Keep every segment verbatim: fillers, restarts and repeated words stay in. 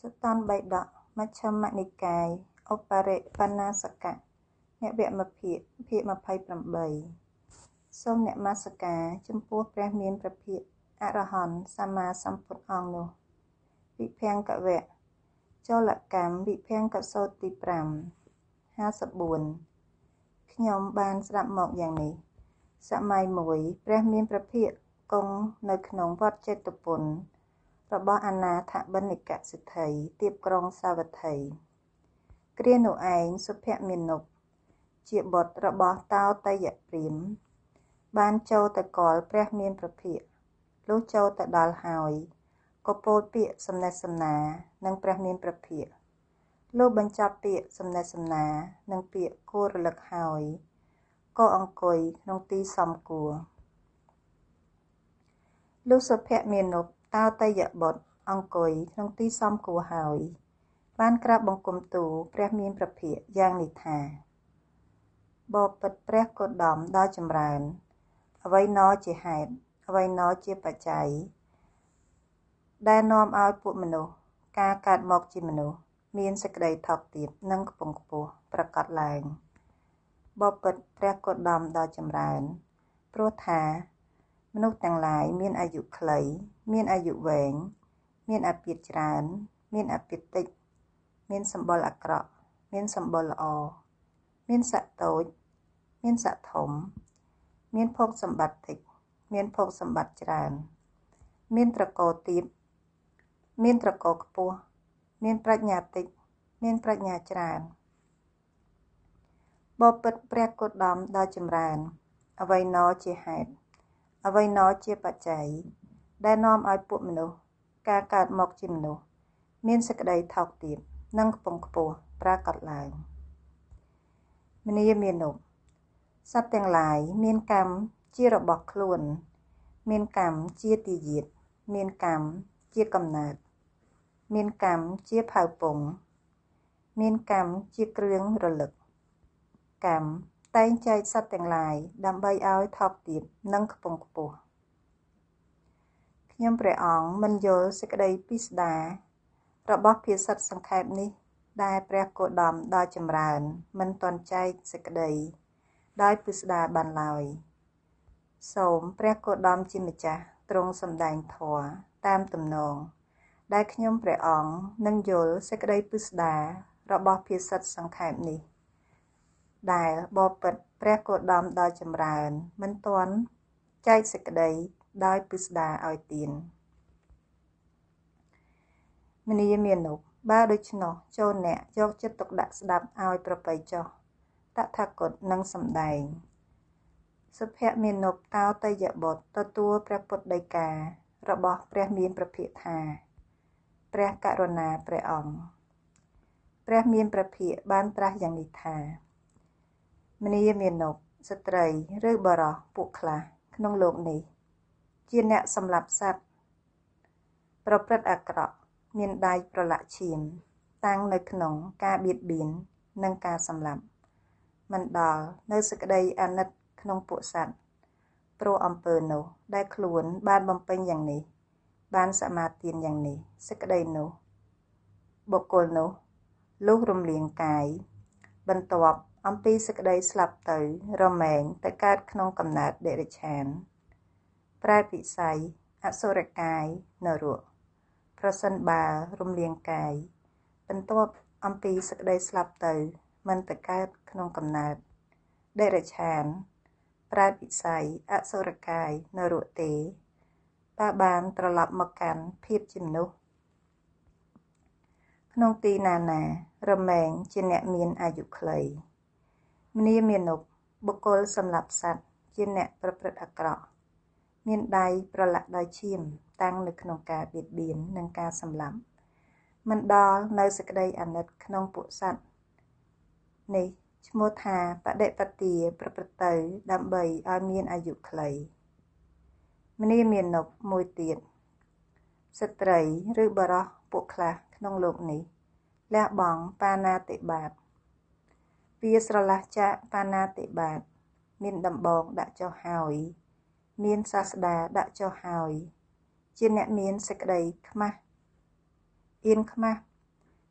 สตอนใบดอกมัชฌิมนิกายឧបរិបណ្ណាសកៈអ្នកវមភាគភាគยี่สิบแปดសូមអ្នកមាសការចំពោះព្រះមានព្រះភិក្ខអរហន្តសម្មាសម្ពុទ្ធអង្គនោះវិភង្គវៈចលកម្មវិភង្គសូត្រទីห้า ห้าสิบสี่ខ្ញុំបានស្ដាប់មកយ៉ាងនេះសម័យមួយព្រះមានព្រះភិក្ខគង់នៅក្នុងវត្តចេតពុនរបស់អនាថបិណ្ឌិកសិទ្ធិទៀបក្រុងសាវត្ថីគ្រានោះឯងសុភមានុបជាបុត្ររបស់តោតយព្រាហ្មណ៍បានចូលទៅកល់ព្រះមានព្រះភិក្ខលុះចូលទៅដល់ហើយក៏ពោលពាក្យសំណេះសំណាលនឹងព្រះមានព្រះភិក្ខលុះបញ្ចប់ពាក្យសំណេះសំណាលនឹងពាក្យគួររលឹកហើយក៏អង្គុយក្នុងទីសមគួរលុះសុភមានុបតោតយបុត្រអង្គុយក្នុងទីសមគួរហើយបានក្រាបបង្គំទូលព្រះមានព្រះភិក្ខយ៉ាងនេះថាបបិទ្ធព្រះគោតមដ៏ចម្រើនអ្វីណជាហេតុអ្វីណជាបច្ច័យដែលនាំឲ្យពួកមនុស្សការកើតមកជាមនុស្សមានសេចក្តីថោកទាបនិងខ្ពង់ខ្ពស់ប្រកបឡើងបបិទ្ធព្រះគោតមដ៏ចម្រើនព្រោះថាមនុស្សទាំងឡាយមានអាយុខ្លីមានអាយុវែងមានអាពាធច្រើនមានអាពាធតិចមានសម្បុរអាក្រក់មានសម្បុរល្អមានសក្តិតូចមានសក្តិធំមានភោគសម្បត្តិតិចមានភោគសម្បត្តិច្រើនមានត្រកូលទាបមានត្រកូលខ្ពស់មានប្រាជ្ញាតិចមានប្រាជ្ញាច្រើនបបិទ្ធព្រះគោតមដ៏ចម្រើនអ្វីណជាហេតុអ្វីណជាបច្ច័យដែលនាំឲ្យពួកមនុស្សការកើតមកជាមនុស្សមានសេចក្តីថោកទាបនិងខ្ពង់ខ្ពស់ប្រាកដឡើងមនីមានុបសត្វទាំងឡាយមានកម្មជារបស់ខ្លួនមានកម្មជាទីយាតមានកម្មជាកំណើតមានកម្មជាផៅពងមានកម្មជាគ្រឿងរលឹកកម្មតែងចែកសត្វទាំងឡាយដើម្បីឲ្យថោកទាបនិងខ្ពង់ខ្ពស់ខ្ញុំព្រះអង្គមិនយល់សេចក្តីពិស្ដាររបស់ភាសិតសង្ខេបនេះដែលព្រះគោតមដ៏ចម្រើនមិនទាន់ចែកសេចក្តីដោយពិស្ដារបានឡើយសូមព្រះគោតមជាម្ចាស់ទ្រង់សម្ដែងធម៌តាមទំនងដែលខ្ញុំព្រះអង្គនឹងយល់សេចក្តីពិស្ដាររបស់ភាសិតសង្ខេបនេះដែលបបិទ្ធព្រះគោតមដ៏ចម្រើនមិនទាន់ចែកសេចក្តីដោយពិស្ដារឲ្យទៀនមនីមានុបបើដូច្នោះចូលអ្នកយកចិត្តទុកដាក់ស្ដាប់ឲ្យប្រពៃចុះតថាគតនឹងសម្ដែងសុភមានុបតោតយបុត្រទទួលព្រះពុទ្ធដីការបស់ព្រះមានព្រះភិក្ខថាព្រះករុណាព្រះអង្គព្រះមានព្រះភិក្ខបានត្រាស់យ៉ាងនេះថាមនីមានុបស្ត្រីឬបរោះពួកខ្លះក្នុងលោកនេះជាអ្នកសម្លាប់សត្វប្រព្រឹត្តអាក្រក់មានដៃប្រឡាក់ឈាមតាំងនៅក្នុងការបៀតបៀននិងការសម្លាប់មិនដល់នៅសេចក្តីអាណិតក្នុងពួកសត្វព្រោះអំពើនោះដែលខ្លួនបានបំពេញយ៉ាងនេះបានសមាទានយ៉ាងនេះសេចក្តីនោះបុគ្គលនោះលុះរំលាងកាយបន្ទាប់អំពីសេចក្តីស្លាប់ទៅរមែងទៅកើតក្នុងកំណើតដេរឆានប្រែតវិស័យអសុរកាយនរកប្រសិនបើរំលាងកាយបន្ទាប់អំពីសេចក្តីស្លាប់ទៅមិនទៅកើតក្នុងកំណើតដេរឆានប្រែតវិស័យអសុរកាយនរកទេតើបានត្រឡប់មកកាន់ភាពជាមនុស្សក្នុងទីណាណារមែងជាអ្នកមានអាយុខ្លីមនីមានុបបុគ្គលសម្លាប់សត្វជាអ្នកប្រព្រឹត្តអាក្រក់មានដៃប្រឡាក់ដោយឈាមតាំងនៅក្នុងការបៀតបៀននិងការសម្លាប់មិនដល់នៅសេចក្តីអាណិតក្នុងពួកសត្វនេះឈ្មោះថាបដិបទាប្រព្រឹត្តទៅដើម្បីឲ្យមានអាយុខ្លីមនីមានុបមួយទៀតស្ត្រីឬបរោះពួកខ្លះក្នុងលោកនេះលះបង់បាណាតិបាតវាស្រឡះចាកបាណាតិបាតមានដំបងដាក់ចុះហើយមានសាស្តាដាក់ចុះហើយជាអ្នកមានសេចក្តីខ្មាស់អៀនខ្មាស់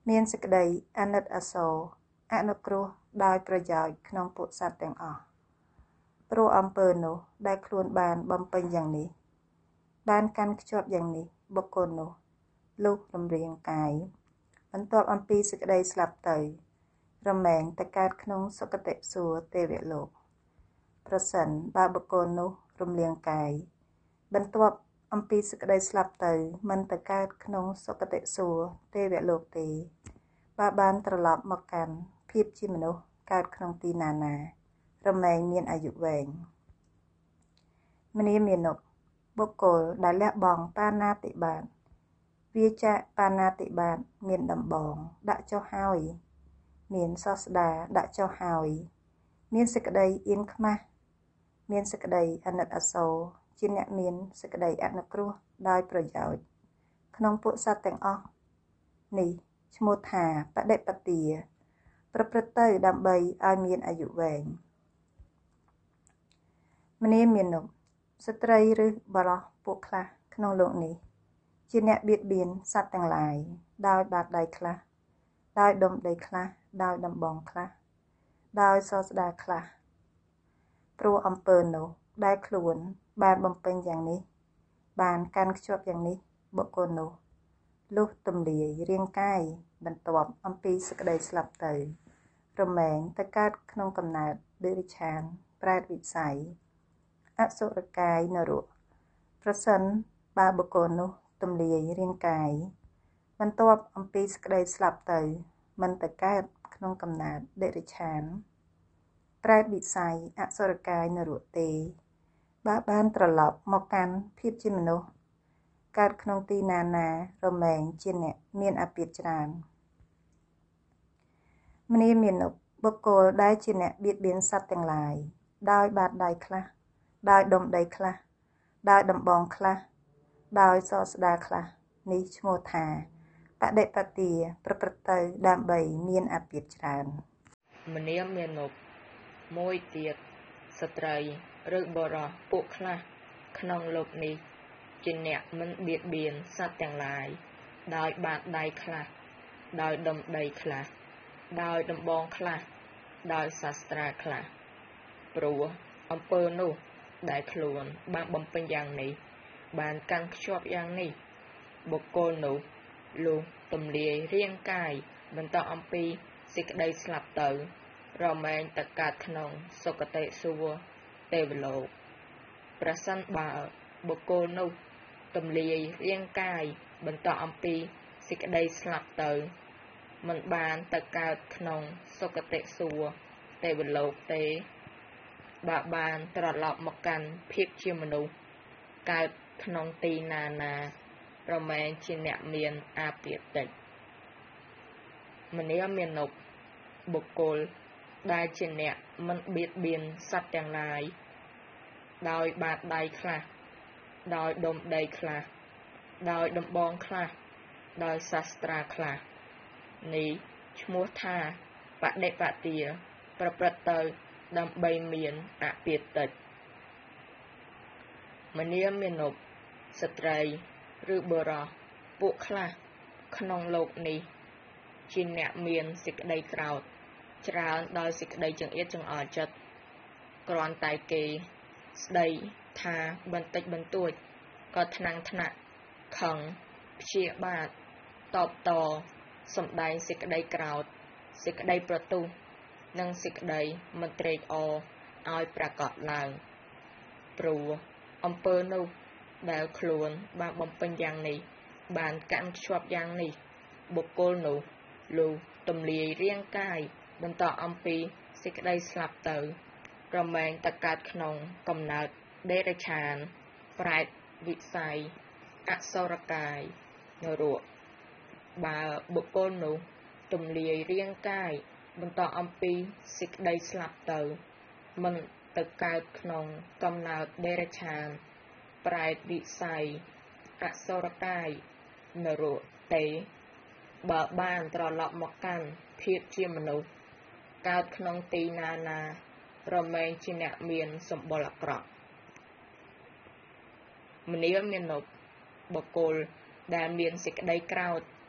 មានសេចក្តីអាណិតអាសូរអនុគ្រោះដោយប្រយោជន៍ក្នុងពួកសត្វទាំងអស់ព្រោះអំពើនោះដែលខ្លួនបានបំពេញយ៉ាងនេះបានកាន់ខ្ជាប់យ៉ាងនេះបុគ្គលនោះលុះរំរៀងកាយបន្ទាប់អំពីសេចក្តីស្លាប់ទៅរមែងទៅកើតក្នុងសុគតិសួគ៌ទេវលោកប្រសិនបើបុគ្គលនោះរំលាងកាយបន្ទាប់អំពីសេចក្តីស្លាប់ទៅមិនទៅកើតក្នុងសុគតិសួគ៌ទេវលោកទេបើបានត្រឡប់មកកាន់ភាពជាមនុស្សកើតក្នុងទីណាណារមែងមានអាយុវែងមនាមានុបុគ្គលដែលលះបង់បាណាតិបាតវាចាកបាណាតិបាតមានដំបងដាក់ចុះហើយមានសស្តាដាក់ចុះហើយមានសេចក្តីអៀនខ្មាស់មានសេចក្តីអាណិតអាសូរជាអ្នកមានសេចក្តីអនុគ្រោះដោយប្រយោជន៍ក្នុងពួកសត្វទាំងអស់នេះឈ្មោះថាបដិបទាប្រព្រឹត្តទៅដើម្បីឲ្យមានអាយុវែងមនាមានុស្ត្រីឬបរោះពួកខ្លះក្នុងលោកនេះជាអ្នកបៀតបៀនសត្វទាំងឡាយដោយបាតដៃខ្លះដោយដុំដីខ្លះដោយដំបងខ្លះដោយសស្តាខ្លះព្រោះអំពើនោះដែលខ្លួនបានបំពេញយ៉ាងនេះបានកាន់ខ្ជាប់យ៉ាងនេះបុគ្គលនោះលុះទំលាយរាងកាយបន្ទាប់អំពីសេចក្តីស្លាប់ទៅរមែងទៅកើតក្នុងកំណើតដេរិឆានប្រែតវិស័យអសុរកាយនរកប្រសិនបើបុគ្គលនោះទំលាយរាងកាយបន្ទាប់អំពីសេចក្តីស្លាប់ទៅមិនទៅកើតក្នុងកំណើតដេរិឆានប្រែតវិស័យអសុរកាយនរកទេបើបានត្រឡប់មកកាន់ភាពជាមនុស្សកើតក្នុងទីណាណារមែងជាអ្នកមានអាពាធច្រើនមនាមានុបុគ្គលដែលជាអ្នកបៀតបៀនសត្វទាំងឡាយដោយបាតដៃខ្លះដោយដុំដីខ្លះដោយដំបងខ្លះដោយសស្តាខ្លះនេះឈ្មោះថាបដិបទាប្រព្រឹត្តទៅដើម្បីមានអាពាធច្រើនមនាមានុមួយទៀតស្ត្រីឬបរោះពួកខ្លះក្នុងលោកនេះជាអ្នកមិនបៀតបៀនសត្វទាំងឡាយដោយបាតដៃខ្លះដោយដុំដីខ្លះដោយដំបងខ្លះដោយសាស្ត្រាខ្លះព្រោះអំពើនោះដែលខ្លួនបានបំពេញយ៉ាងនេះបានកាន់ខ្ជាប់យ៉ាងនេះបុគ្គលនោះលុះទំលាយរាងកាយបន្តអំពីសេចក្តីស្លាប់ទៅរមែងទៅកើតក្នុងសុគតិសួគ៌ទេវលោកប្រសិនបើបុគ្គលនោះទំលាយរាងកាយបន្តអំពីសេចក្តីស្លាប់ទៅមិនបានទៅកើតក្នុងសុគតិសួគ៌ទេវលោកទេបើបានត្រឡប់មកកាន់ភាពជាមនុស្សកើតក្នុងទីណាណារមែងជាអ្នកមានអាពាធតិចមនាមានុបុគ្គលដែលជាអ្នកមិនបៀតបៀនសត្វទាំងឡាយដោយបាតដៃខ្លះដោយដុំដីខ្លះដោយដំបងខ្លះដោយសាស្ត្រាខ្លះនេះឈ្មោះថាបដិបទាប្រព្រឹត្តទៅដើម្បីមានអាពាធតិចមនាមានុស្ត្រីឬបុរសពួកខ្លះក្នុងលោកនេះជាអ្នកមានសេចក្តីក្រោធច្រើនដោយសេចក្តីចង្អៀតចង្អល់ចិត្តគ្រាន់តែគេស្ដីថាបន្តិចបន្តួចក៏ថ្នាំងថ្នាក់ខឹងព្យាបាទតបតសម្ដែងសេចក្តីក្រោធសេចក្តីប្រទុះនិងសេចក្តីមិនត្រេកអរឲ្យប្រកបឡើងព្រោះអំពើនោះដែលខ្លួនបានបំពេញយ៉ាងនេះបានកាន់ខ្ជាប់យ៉ាងនេះបុគ្គលនោះលុះទំលាយរាងកាយបន្តអំពីសេចក្តីស្លាប់ទៅរមែងទៅកើតក្នុងកំណើតដេរឆានប្រែតវិស័យអសុរកាយនរកបើបុគ្គលនោះទំលាយរាងកាយបន្តអំពីសេចក្តីស្លាប់ទៅមិនទៅកើតក្នុងកំណើតដេរឆានប្រែតវិស័យអសុរកាយនរកទេបើបានត្រឡប់មកកាន់ភាពជាមនុស្សកើតក្នុងទីណាណារមែងជាអ្នកមានសម្បុរអាក្រក់មនាមានុបុគ្គលដែលមានសេចក្តីក្រោធ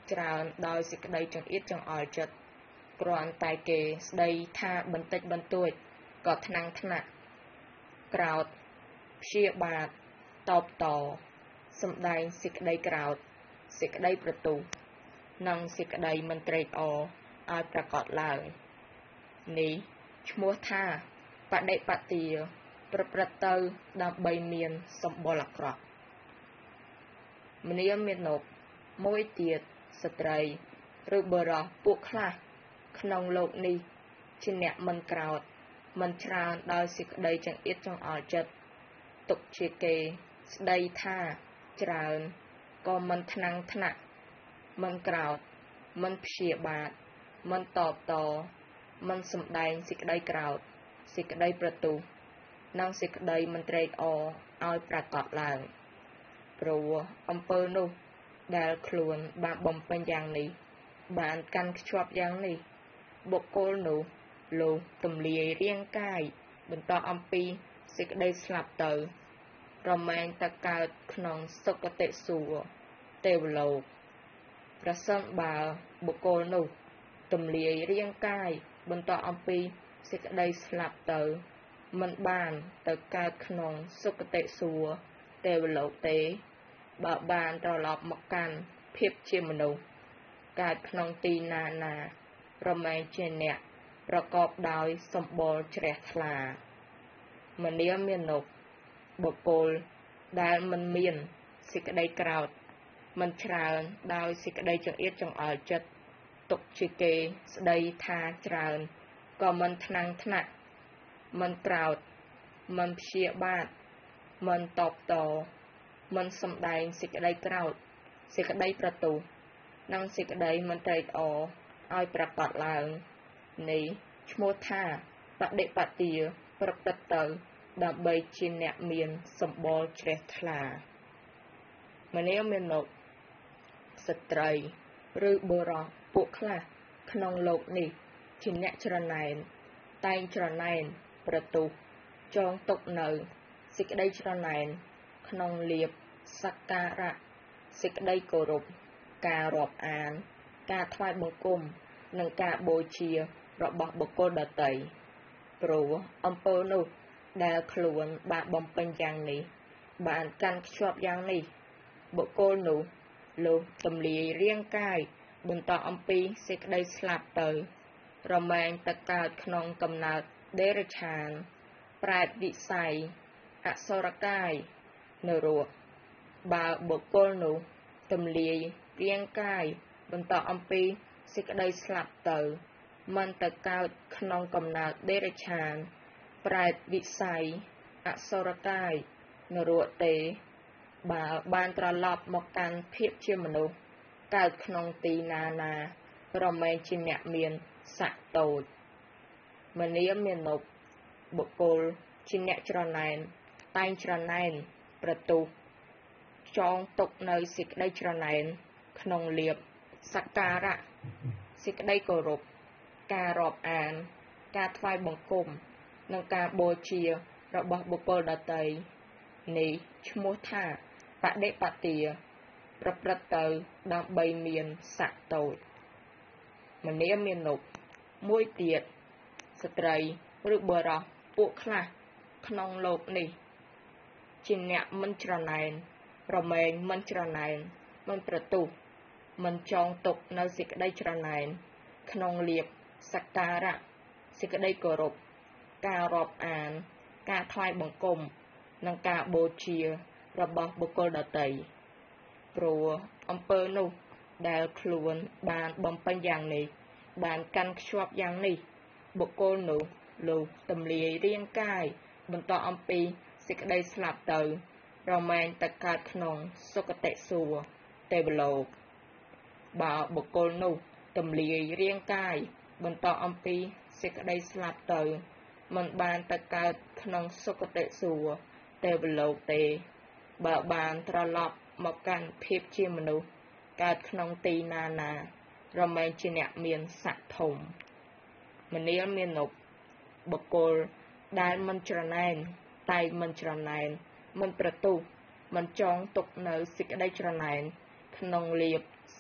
ច្រើនដោយសេចក្តីចង្អៀតចង្អល់ចិត្តគ្រាន់តែគេស្ដីថាបន្តិចបន្តួចក៏ថ្នាំងថ្នាក់ក្រោតព្យាបាទតបតសម្ដែងសេចក្តីក្រោតសេចក្តីប្រទូសនិងសេចក្តីមិនត្រេកអរឲ្យប្រកបឡើងនេះឈ្មោះថាបដិបទាប្រព្រឹត្តទៅដើម្បីមានសម្បុរអាក្រក់មនាមាណពមួយទៀតស្ត្រីឬបុរសពួកខ្លះក្នុងលោកនេះជាអ្នកមិនក្រោតមិនច្រើនដោយសេចក្តីចង្អៀតចង្អល់ចិត្តទុកជាគេស្ដីថាច្រើនក៏មិនថ្នាំងថ្នាក់មិនក្រោតមិនព្យាបាទមិនតបតមិនសម្ដែងសេចក្តីក្រោតសេចក្តីប្រទូសនិងសេចក្តីមិនត្រេកអរឲ្យប្រកបឡើងព្រោះអំពើនោះដែលខ្លួនបានបំពេញយ៉ាងនេះបានកាន់ខ្ជាប់យ៉ាងនេះបុគ្គលនោះលុះទម្លាយរាងកាយបន្តអំពីសេចក្តីស្លាប់ទៅរមែងទៅកើតក្នុងសុគតិសួគ៌ទេវលោកប្រសិនបើបុគ្គលនោះទម្លាយរាងកាយបន្តអំពីសេចក្តីស្លាប់ទៅមិនបានទៅកើតក្នុងសុគតិសួគ៌ទេវលោកទេបើបានត្រឡប់មកកាន់ភាពជាមនុស្សកើតក្នុងទីណាណារមែងជាអ្នកប្រកបដោយសម្បុរជ្រះថ្លាមនាមាណពបុគ្គលដែលមិនមានសេចក្តីក្រោធមិនច្រើនដោយសេចក្តីចង្អៀតចង្អល់ចិត្តទុកជាគេស្ដីថាច្រើនក៏មិនថ្នាំងថ្នាក់មិនក្រោធមិនព្យាបាទមិនតបតមិនសម្ដែងសេចក្តីក្រោធសេចក្តីប្រទូសនិងសេចក្តីមិនត្រេកអរឲ្យប្រកបឡើងនេះឈ្មោះថាបដិបទាប្រព្រឹត្តទៅដើម្បីជាអ្នកមានសម្បុរជ្រះថ្លាមនាមាណពស្ត្រីឬបុរសពួកខ្លះក្នុងលោកនេះជាអ្នកច្រណែនតែងច្រណែនប្រទូសចងទុកនៅសេចក្តីច្រណែនក្នុងលៀបសក្ការៈសេចក្តីគោរពការរាប់អានការថ្វាយបង្គំនិងការបូជារបស់បុគ្គលដទៃព្រោះអំពើនោះដែលខ្លួនបានបំពេញយ៉ាងនេះបានកាន់ខ្ជាប់យ៉ាងនេះបុគ្គលនោះលុះទម្លាយរាងកាយបន្តអំពីសេចក្តីស្លាប់ទៅរមែងទៅកើតក្នុងកំណើតដេរឆានប្រែតវិស័យអសុរកាយនរកបើបុគ្គលនោះទម្លាយរាងកាយបន្តអំពីសេចក្តីស្លាប់ទៅមិនទៅកើតក្នុងកំណើតដេរឆានប្រែតវិស័យអសុរកាយនរកទេបើបានត្រឡប់មកកាន់ភាពជាមនុស្សកើតក្នុងទីណាណារមែងជាអ្នកមានស័ក្តិតូចមនាមាណពបុគ្គលជាអ្នកច្រណែនតែងច្រណែនប្រទូសចងទុកនៅសេចក្តីច្រណែនក្នុងលៀបសក្ការៈសេចក្តីគោរពការរាប់អានការថ្វាយបង្គំនិងការបូជារបស់បុគ្គលដទៃនេះឈ្មោះថាបដិបទាប្រព្រឹត្តទៅដើម្បីមានស័ក្តិតូចមនាមាណពមួយទៀតស្ត្រីឬបុរសពួកខ្លះក្នុងលោកនេះជាអ្នកមិនច្រណែនរមែងមិនច្រណែនមិនប្រទូសមិនចងទុកនៅសេចក្តីច្រណែនក្នុងលៀបសក្ការៈសេចក្តីគោរពការរាប់អានការថ្វាយបង្គំនិងការបូជារបស់បុគ្គលដទៃព្រោះអំពើនោះដែលខ្លួនបានបំពេញយ៉ាងនេះបានកាន់ខ្ជាប់យ៉ាងនេះបុគ្គលនោះលុះទម្លាយរាងកាយបន្តអំពីសេចក្តីស្លាប់ទៅរមែងទៅកើតក្នុងសុគតិសួគ៌ទេវលោកបើបុគ្គលនោះទម្លាយរាងកាយបន្តអំពីសេចក្តីស្លាប់ទៅមិនបានទៅកើតក្នុងសុគតិសួគ៌ទេវលោកទេបើបានត្រឡប់មកកាន់ភាពជាមនុស្សកើតក្នុងទីណាណារមែងជាអ្នកមានស័ក្តិធំមនាមាណពបុគ្គលដែលមិនច្រណែនតែមិនច្រណែនមិនប្រទូសមិនចងទុកនៅសេចក្តីច្រណែនក្នុងលៀបស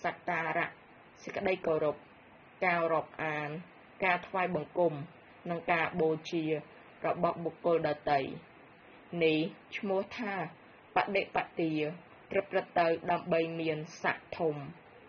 សក្ការៈសេចក្តីគោរពការរាប់អានការថ្វាយបង្គំនិងការបូជារបស់បុគ្គលដទៃនេះឈ្មោះថាបដិបទាប្រព្រឹត្តទៅដើម្បីមានស័ក្តិធំ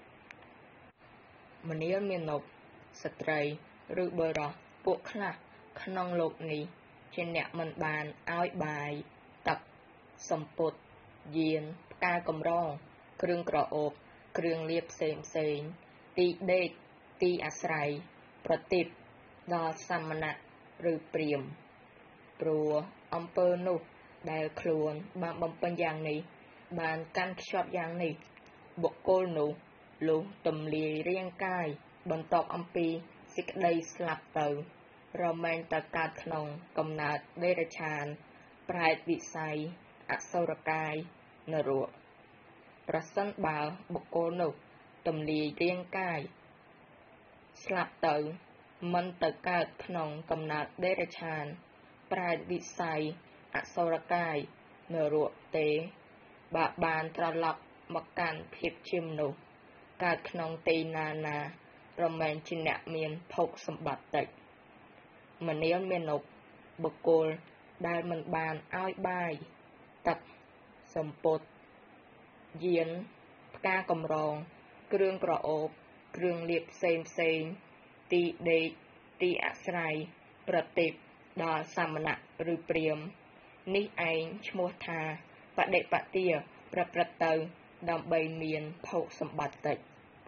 មនាលមាណពស្ត្រីឬបុរសពួកខ្លះក្នុងលោកនេះជាអ្នកមិនបានឲ្យបាយទឹកសំពត់យានផ្កាកម្រងគ្រឿងក្រអូបគ្រឿងលាបផ្សេងផ្សេងទីដេកទីអាស្រ័យប្រទីបដល់សាមណៈឬព្រាហ្មណ៍ព្រោះអំពើនោះដែលខ្លួនបានបំពេញយ៉ាងនេះបានកាន់ខ្ជាប់យ៉ាងនេះបុគ្គលនោះលុះទម្លាយរាងកាយបន្ទាប់អំពីសេចក្តីស្លាប់ទៅរមែងទៅកើតក្នុងកំណើតដេរឆានប្រែតវិស័យអសុរកាយនរកប្រសិនបើបុគ្គលនោះទម្លាយរាងកាយស្លាប់ទៅមិនទៅកើតក្នុងកំណើតដេរឆានប្រែតវិស័យអសុរកាយនរកទេបើបានត្រឡប់មកកាន់ភាពជាមនុស្សកើតក្នុងទីណាណារមែងជាអ្នកមានភោគសម្បត្តិតិចមនាលមាណពបុគ្គលដែលមិនបានឲ្យបាយទឹកសំពត់យានផ្កាកម្រងគ្រឿងក្រអូបគ្រឿងលាបផ្សេងផ្សេងទីដេកទីអាស្រ័យប្រទីបដល់សាមណៈឬព្រាហ្មណ៍នេះឯងឈ្មោះថាបដិបទាប្រព្រឹត្តទៅដើម្បីមានភោគសម្បត្តិតិច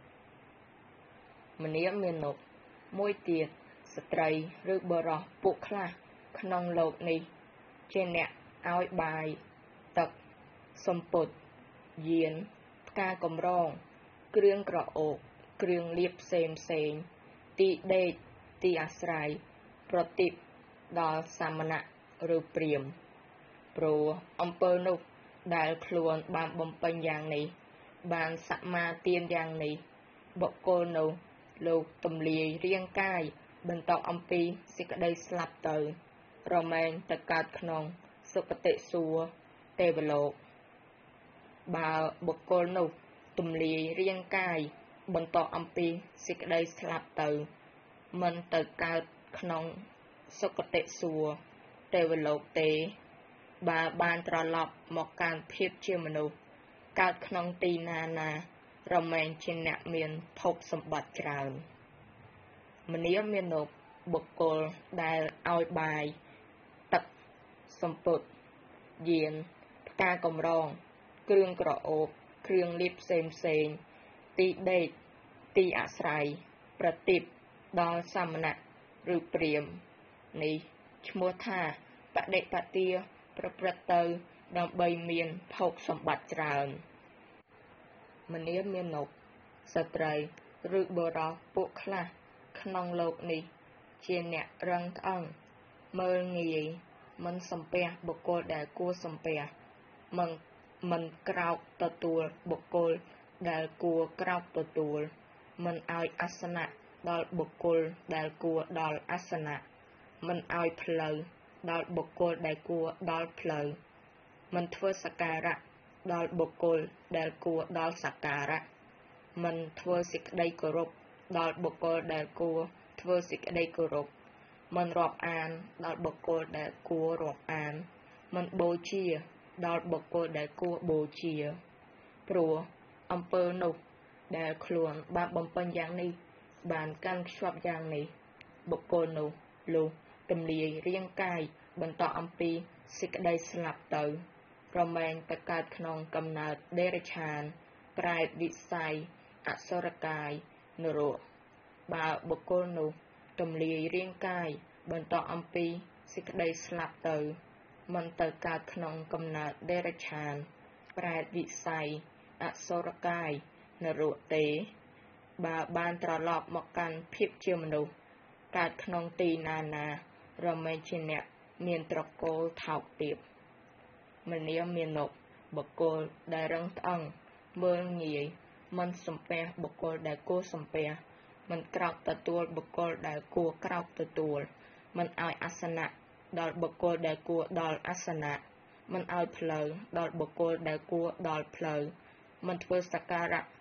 មនាលមាណពមួយទៀតស្ត្រីឬបុរសពួកខ្លះក្នុងលោកនេះជាអ្នកឲ្យបាយទឹកសំពត់យានផ្កាកម្រងគ្រឿងក្រអូបគ្រឿងលាបផ្សេងផ្សេងទីដេកទីអាស្រ័យប្រទីបដល់សាមណៈឬព្រាហ្មណ៍ព្រោះអំពើនោះដែលខ្លួនបានបំពេញយ៉ាងនេះបានសមាទានយ៉ាងនេះបុគ្គលនោះលោកទម្លាយរាងកាយបន្តអំពីសេចក្តីស្លាប់ទៅរមែងទៅកើតក្នុងសុគតិសួគ៌ទេវលោកបើបុគ្គលនោះទម្លាយរាងកាយបន្តអំពីសេចក្តីស្លាប់ទៅមិនទៅកើតក្នុងសុគតិសួគ៌ទេវលោកទេបើបានត្រឡប់មកកាន់ភាពជាមនុស្សកើតក្នុងទីណាណារមែងជាអ្នកមានភោគសម្បត្តិច្រើនមនាលមាណពបុគ្គលដែលឲ្យបាយទឹកសំពត់យានផ្កាកម្រងគ្រឿងក្រអូបគ្រឿងលាបផ្សេងផ្សេងទីដេកទីអាស្រ័យប្រទីបដល់សាមណៈឬព្រាហ្មណ៍នេះឈ្មោះថាបដិបទាប្រព្រឹត្តទៅដើម្បីមានភោគសម្បត្តិច្រើនមនាលមាណពស្ត្រីឬបុរសពួកខ្លះក្នុងលោកនេះជាអ្នករឹងត្អឹងមើលងាយមិនសំពះបុគ្គលដែលគួរសំពះមិនមិនក្រោកទទួលបុគ្គលដែលគួរក្រោកទទួលមិនឲ្យអាសនៈដល់បុគ្គលដែលគួរដល់អាសនៈមិនឲ្យផ្លូវដល់បុគ្គលដែលគួរដល់ផ្លូវមិនធ្វើសក្ការៈដល់បុគ្គលដែលគួរដល់សក្ការៈមិនធ្វើសេចក្តីគោរពដល់បុគ្គលដែលគួរធ្វើសេចក្តីគោរពមិនរាប់អានដល់បុគ្គលដែលគួររាប់អានមិនបូជាដល់បុគ្គលដែលគួរបូជាព្រោះអំពើនោះដែលខ្លួនបានបំពេញយ៉ាងនេះបានកាន់ខ្ជាប់យ៉ាងនេះបុគ្គលនោះលុះទម្លាយរាងកាយបន្តអំពីសេចក្តីស្លាប់ទៅរមែងទៅកើតក្នុងកំណើតដេរឆានប្រែតវិស័យអសុរកាយនរកបើបុគ្គលនោះទម្លាយរាងកាយបន្តអំពីសេចក្តីស្លាប់ទៅមិនទៅកើតក្នុងកំណើតដេរឆានប្រែតវិស័យអសុរកាយនរកទេបើបានត្រឡប់មកកាន់ភាពជាមនុស្សកើតក្នុងទីណាណារមែងជាអ្នកមានត្រកូលថោកទាបមនាលមាណពបុគ្គលដែលរឹងត្អឹងមើលងាយមិនសំពះបុគ្គលដែលគួរសំពះមិនក្រោកទទួលបុគ្គលដែលគួរក្រោកទទួលមិនឲ្យអាសនៈដល់បុគ្គលដែលគួរដល់អាសនៈមិនឲ្យផ្លូវដល់បុគ្គលដែលគួរដល់ផ្លូវមិនធ្វើសក្ការៈ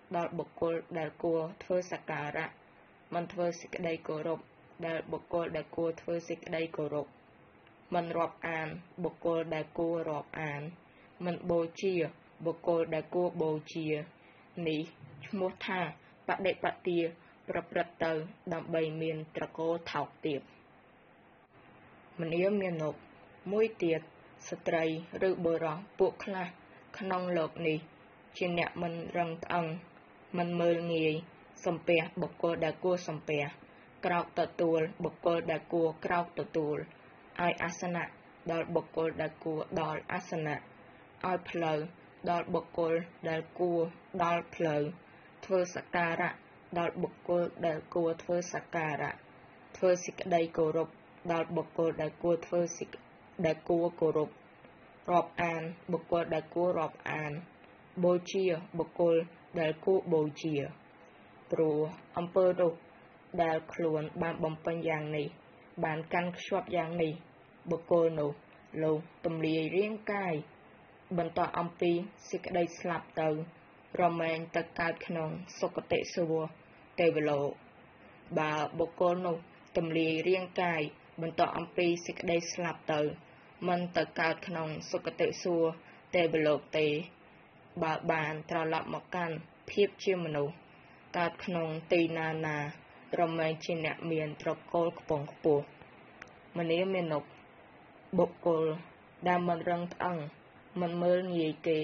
ដល់បុគ្គលដែលគួរធ្វើសក្ការៈមិនធ្វើសេចក្តីគោរពដល់បុគ្គលដែលគួរធ្វើសេចក្តីគោរពមិនរាប់អានបុគ្គលដែលគួររាប់អានមិនបូជាបុគ្គលដែលគួរបូជានេះឈ្មោះថាបដិបទាប្រព្រឹត្តទៅដើម្បីមានត្រកូលថោកទាបមនាមាណពមួយទៀតស្ត្រីឬបុរសពួកខ្លះក្នុងលោកនេះជាអ្នកមិនរឹងត្អឹងមិនមើលងាយសំពះបុគ្គលដែលគួរសំពះក្រោកទទួលបុគ្គលដែលគួរក្រោកទទួលឲ្យអាសនៈដល់បុគ្គលដែលគួរដល់អាសនៈឲ្យផ្លូវដល់បុគ្គលដែលគួរដល់ផ្លូវធ្វើសក្ការៈដល់បុគ្គលដែលគួរធ្វើសក្ការៈធ្វើសេចក្តីគោរពដល់បុគ្គលដែលគួរធ្វើសេចដែលគួរគោរពរាប់អានបុគ្គលដែលគួររាប់អានបូជាបុគ្គលដែលគួរបូជាព្រោះអំពើនោះដែលខ្លួនបានបំពេញយ៉ាងនេះបានកាន់ខ្ជាប់យ៉ាងនេះបុគ្គលនោះលោកទំលាយរាងកាយបន្តអំពីសេចក្តីស្លាប់ទៅរមែងទៅកើតក្នុងសុគតិសួគ៌ទេវលោកបើបុគ្គលនោះទំលាយរាងកាយបន្តអំពីសេចក្តីស្លាប់ទៅមិនទៅកើតក្នុងសុគតិសួគ៌ទេវលោកទេបើបានត្រឡប់មកកាន់ភាពជាមនុស្សកើតក្នុងទីណាណារមែងជាអ្នកមានត្រកូលខ្ពង់ខ្ពស់មនាមាណពបុគ្គលដែលមិនរឹងត្អឹងមិនមើលងាយគេ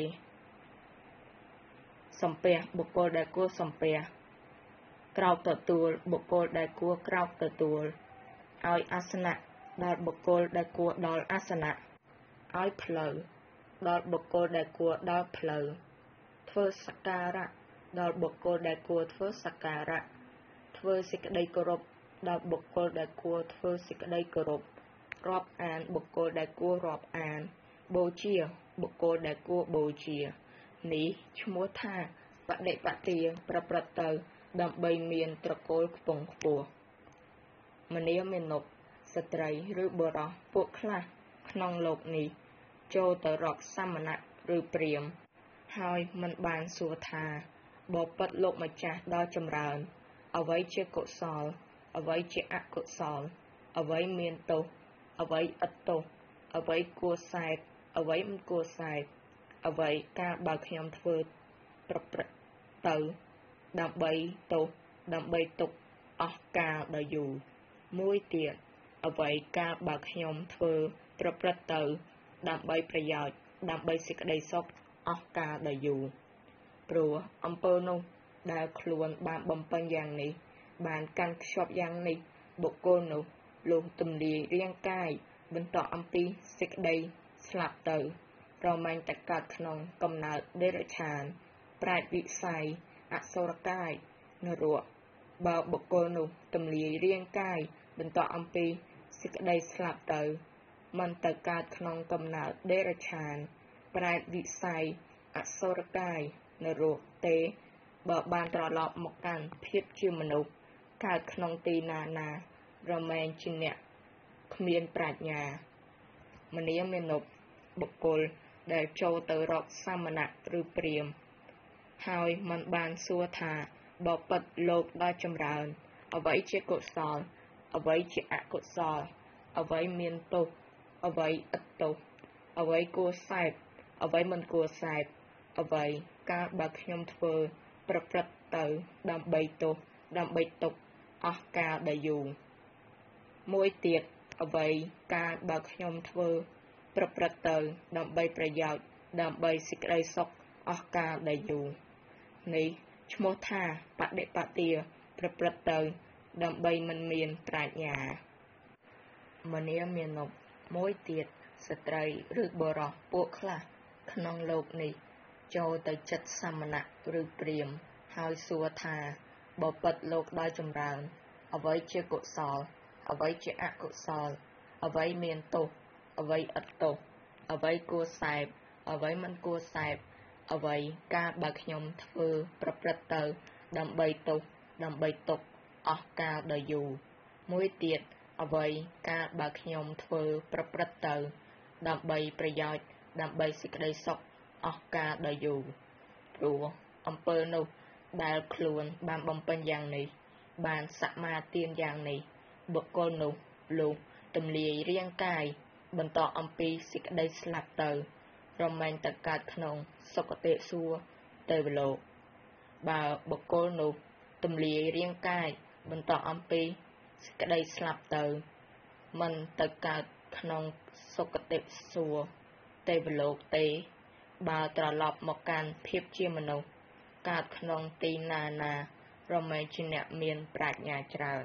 សំពះបុគ្គលដែលគួរសំពះក្រោកទទួលបុគ្គលដែលគួរក្រោកទទួលឲ្យអាសនៈដល់បុគ្គលដែលគួរដល់អាសនៈឲ្យផ្លូវដល់បុគ្គលដែលគួរដល់ផ្លូវធ្វើសក្ការៈដល់បុគ្គលដែលគួរធ្វើសក្ការៈធ្វើសេចក្តីគោរពដល់បុគ្គលដែលគួរធ្វើសេចក្តីគោរពរាប់អានបុគ្គលដែលគួររាប់អានបូជាបុគ្គលដែលគួរបូជានេះឈ្មោះថាបដិបទាប្រព្រឹត្តទៅដើម្បីមានត្រកូលខ្ពង់ខ្ពស់មនាមាណពស្ត្រីឬបុរសពួកខ្លះក្នុងលោកនេះចូលទៅរកសាមណៈឬព្រាហ្មណ៍ហើយមិនបានសួរថាបបិទ្ធលោកម្ចាស់ដ៏ចម្រើនអ្វីជាកុសលអ្វីជាអកុសលអ្វីមានទោសអ្វីឥតទោសអ្វីគួរសែបអ្វីមិនគួរសែបអ្វីការបើខ្ញុំធ្វើប្រព្រឹត្តទៅដើម្បីទោសដើម្បីទុកអស់កាលដ៏យូរមួយទៀតអ្វីការបើខ្ញុំធ្វើប្រព្រឹត្តទៅដើម្បីប្រយោជន៍ដើម្បីសេចក្តីសុខអស់កាលដ៏យូរព្រោះអំពើនោះដែលខ្លួនបានបំពេញយ៉ាងនេះបានកាន់ខ្ជាប់យ៉ាងនេះបុគ្គលនោះលុះទំលាយរាងកាយបន្តអំពីសេចក្តីស្លាប់ទៅរមែងតែកើតក្នុងកំណើតដេរឆានប្រែតវិស័យអសុរកាយនរកបើបុគ្គលនោះទំលាយរាងកាយបន្តអំពីសេចក្តីស្លាប់ទៅមិនទៅកើតក្នុងកំណើតដេរឆានប្រែតវិស័យអសុរកាយនរកទេបើបានត្រឡប់មកកាន់ភាពជាមនុស្សកើតក្នុងទីណាណារមែងជាអ្នកគ្មានប្រាជ្ញាមនាមាណពបុគ្គលដែលចូលទៅរកសាមណៈឬព្រាហ្មណ៍ហើយមិនបានសួរថាបបិទ្ធលោកដ៏ចម្រើនអ្វីជាកុសលអ្វីជាអកុសលអ្វីមានទោសអ្វីឥតទោសអ្វីគួរសែបអ្វីមិនគួរសែបអ្វីការបើខ្ញុំធ្វើប្រព្រឹត្តទៅដើម្បីទោសដើម្បីទុកអស់កាលដ៏យូរមួយទៀតអ្វីការបើខ្ញុំធ្វើប្រព្រឹត្តទៅដើម្បីប្រយោជន៍ដើម្បីសេចក្តីសុខអស់កាលដ៏យូរនេះឈ្មោះថាបដិបទាប្រព្រឹត្តទៅដើម្បីមិនមានប្រាជ្ញាមនាមាណពមួយទៀតស្ត្រីឬបុរសពួកខ្លះក្នុងលោកនេះចូលទៅចិត្តសាមណៈឬព្រាហ្មណ៍ហើយសួរថាបបិទ្ធលោកដ៏ចម្រើនអ្វីជាកុសលអ្វីជាអកុសលអ្វីមានទោសអ្វីឥតទោសអ្វីគួរសែបអ្វីមិនគួរសែបអ្វីការបើខ្ញុំធ្វើប្រព្រឹត្តទៅដើម្បីទោសដើម្បីទុកអស់កាលដ៏យូរមួយទៀតអ្វីការបើខ្ញុំធ្វើប្រព្រឹត្តទៅដើម្បីប្រយោជន៍ដើម្បីសេចក្តីសុខអស់កាលដ៏យូរព្រោះអំពើនោះដែលខ្លួនបានបំពេញយ៉ាងនេះបានសមាទានយ៉ាងនេះបុគ្គលនោះលុះទម្លាយរាងកាយបន្តអំពីសេចក្តីស្លាប់ទៅរមែងទៅកើតក្នុងសុគតិសួគ៌ទេវលោកបើបុគ្គលនោះទម្លាយរាងកាយបន្តអំពីសេចក្តីស្លាប់ទៅមិនទៅកើតក្នុងសុគតិសួគ៌ទេវលោកទេបើត្រឡប់មកកាន់ភាពជាមនុស្សកើតក្នុងទីណាណារមែងជាអ្នកមានប្រាជ្ញាច្រើន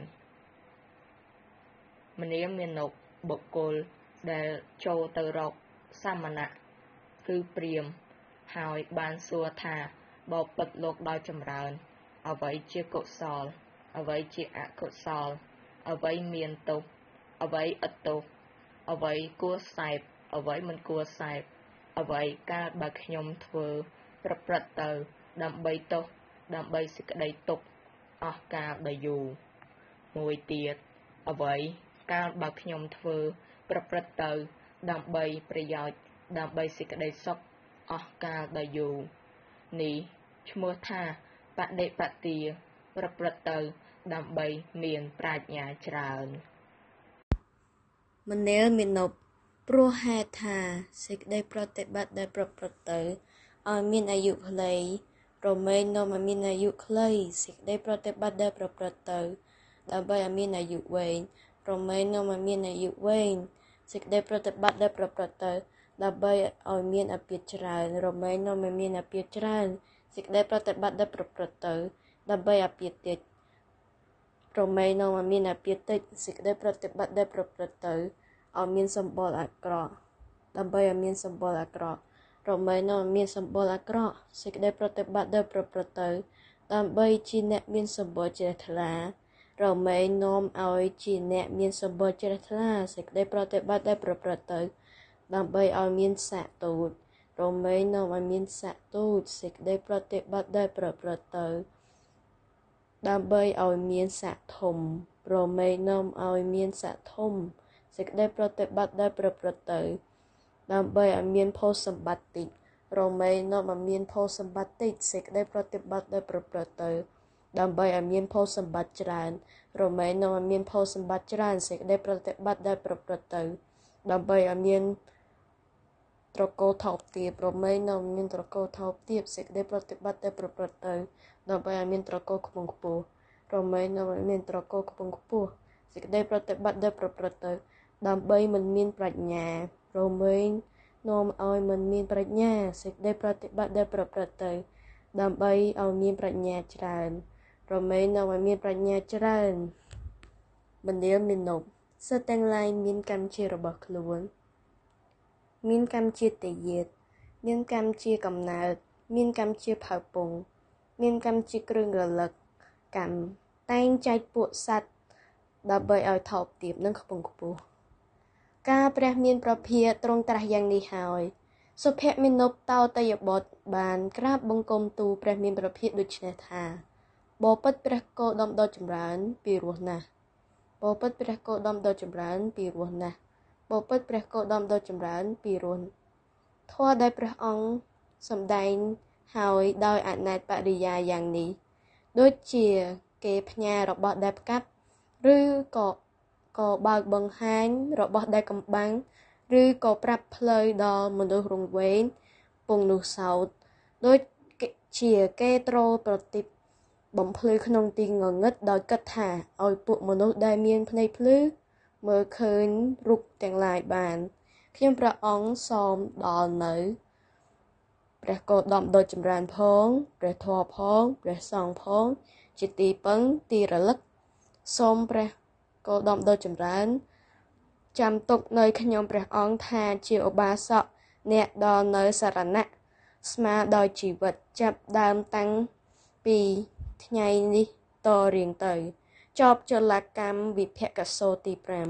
មនាមានុបុគ្គលដែលចូលទៅរកសាមណៈគឺព្រាហ្មណ៍ហើយបានសួរថាបបិទ្ធលោកដោយចម្រើនអ្វីជាកុសលអ្វីជាអកុសលអ្វីមានទោសអ្វីឥតទោសអ្វីគួរសែបអ្វីមិនគួរសែបអ្វីកាលបើខ្ញុំធ្វើប្រព្រឹត្តទៅដើម្បីទោសដើម្បីសេចក្តីទុក្ខអស់កាលដ៏យូរមួយទៀតអ្វីកាលបើខ្ញុំធ្វើប្រព្រឹត្តទៅដើម្បីប្រយោជន៍ដើម្បីសេចក្តីសុខអស់កាលដ៏យូរនេះឈ្មោះថាបដិបទាប្រព្រឹត្តទៅដើម្បីមានប្រាជ្ញាច្រើនមនាលមាណពព្រោះហេតុថាសេចក្តីប្រតិបត្តិដែលប្រព្រឹត្តទៅឲ្យមានអាយុខ្លីរមែងនាំឲ្យមានអាយុខ្លីសេចក្តីប្រតិបត្តិដែលប្រព្រឹត្តទៅដើម្បីឲ្យមានអាយុវែងរមែងនាំឲ្យមានអាយុវែងសេចក្តីប្រតិបត្តិដែលប្រព្រឹត្តទៅដើម្បីឲ្យមានអាពាធច្រើនរមែងនាំឲ្យមានអាពាធច្រើនសេចក្តីប្រតិបត្តិដែលប្រព្រឹត្តទៅដើម្បីអាពាធតិចរមែងនាំឲ្យមានអាពាធតិចសេចក្តីប្រតិបត្តិដែលប្រព្រឹត្តទៅឲ្យមានសម្បុរអាក្រក់ដើម្បីឲ្យមានសម្បុរអាក្រក់រមែងនាំឲ្យមានសម្បុរអាក្រក់សេចក្តីប្រតិបត្តិដែលប្រព្រឹត្តទៅដើម្បីជាអ្នកមានសម្បុរជ្រះថ្លារមែងនាំឲ្យជាអ្នកមានសម្បុរជ្រះថ្លាសេចក្តីប្រតិបត្តិដែលប្រព្រឹត្តទៅដើម្បីឲ្យមានស័ក្តិទូតរមែងនាំឲ្យមានស័ក្តិទូតសេចក្តីប្រតិបត្តិដែលប្រព្រឹត្តទៅដើម្បីឲ្យមានស័ក្តិធំរមែងនាំឲ្យមានស័ក្តិធំសេចក្តីប្រតិបត្តិដែលប្រព្រឹត្តទៅដើម្បីឲ្យមានផូលសម្បត្តិតិចរមែងនាំឲ្យមានផូលសម្បត្តិតិចសេចក្តីប្រតិបត្តិដែលប្រព្រឹត្តទៅដើម្បីឲ្យមានផូលសម្បត្តិច្រើនរមែងនាំឲ្យមានផូលសម្បត្តិច្រើនសេចក្តីប្រតិបត្តិដែលប្រព្រឹត្តទៅដើម្បីឲ្យមានត្រកូលថោកទាបរមែងនាំឲ្យមានត្រកូលថោកទាបសេចក្តីប្រតិបត្តិដែលប្រព្រឹត្តទៅដើម្បីឲ្យមានត្រកូលខ្ពង់ខ្ពស់រមែងនាំឲ្យមានត្រកូលខ្ពង់ខ្ពស់សេចក្តីប្រតិបត្តិដែលប្រព្រឹត្តទៅដើម្បីមិនមានប្រាជ្ញារមែងនាំឲ្យមិនមានប្រាជ្ញាសេចក្តីប្រតិបត្តិដែលប្រព្រឹត្តទៅដើម្បីឲ្យមានប្រាជ្ញាច្រើនរមែងនាំឲ្យមានប្រាជ្ញាច្រើនមនាលមាណពសត្វទាំងឡាយមានកម្មជារបស់ខ្លួនមានកម្មជាតយាតមានកម្មជាកំណើតមានកម្មជាផៅពងមានកម្មជាគ្រឿងរលឹកកម្មតែងចែកពួកសត្វដើម្បីឲ្យថោកទាបនិងខ្ពង់ខ្ពស់ការព្រះមានប្រភាទ្រង់ត្រាស់យ៉ាងនេះហើយសុភមាណពតោតយបុត្របានក្រាបបង្គំទូលព្រះមានប្រភាដូច្នេះថាបបិទ្ធព្រះគោដមដ៏ចម្រើនពីរោះណាស់បបិទ្ធព្រះគោដមដ៏ចម្រើនពីរោះណាស់បបិទ្ធព្រះគោដមដ៏ចម្រើនពីរោះធម៌ដែលព្រះអង្គសម្ដែងហើយដោយអនេតបរិយាយ៉ាងនេះដូចជាគេផ្ញើរបស់ដែលផ្កាប់ឬក៏ក៏បើកបង្ហាញរបស់ដែលកំបាំងឬក៏ប្រាប់ផ្លូវដល់មនុស្សរង្វេងពងនោះសោតដូចជាគេត្រូលប្រទីបបំភ្លឺក្នុងទីងងឹតដោយគិតថាឲ្យពួកមនុស្សដែលមានភ្នែកភ្លឺមើលឃើញរូបទាំងឡាយបានខ្ញុំព្រះអង្គសូមដល់នៅព្រះគោដមដ៏ចម្រើនផងព្រះធម៌ផងព្រះសង្ឃផងជាទីពឹងទីរលឹកសូមព្រះគោដមដ៏ចម្រើនចាំទុកនៅខ្ញុំព្រះអង្គថាជាឧបាសកអ្នកដល់នៅសរណៈស្មើដោយជីវិតចាប់ដើមតាំងពីថ្ងៃនេះតរៀងទៅចប់ចលកម្មវិភកសោទីប្រាំ